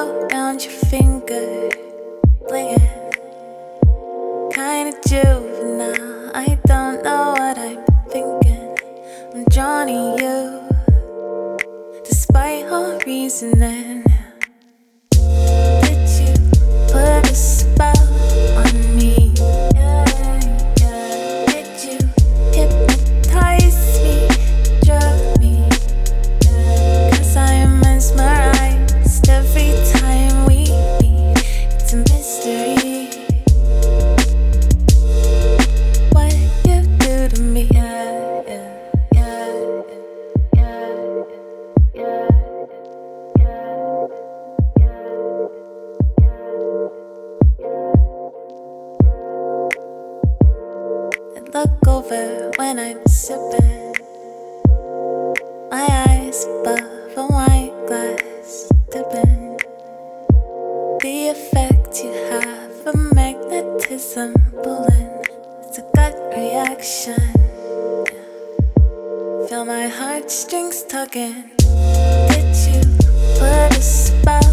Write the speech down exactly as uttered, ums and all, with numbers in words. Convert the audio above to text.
flow around your finger, blinging, kinda juvenile. I don't know what I'm thinking. I'm drawn to you, despite all reasoning. Did you put a spell on me? Yeah, yeah. Did you hypnotize me, drug me? Yeah. 'Cause I'm mesmerized every time we meet. It's a mystery what you do to me. Yeah, yeah, yeah, yeah, yeah, yeah, I look over when I'm sipping, my eyes above a wine glass, dipping. The effect you have, a magnetism pulling. It's a gut reaction. Feel my heartstrings tugging. Did you put a spell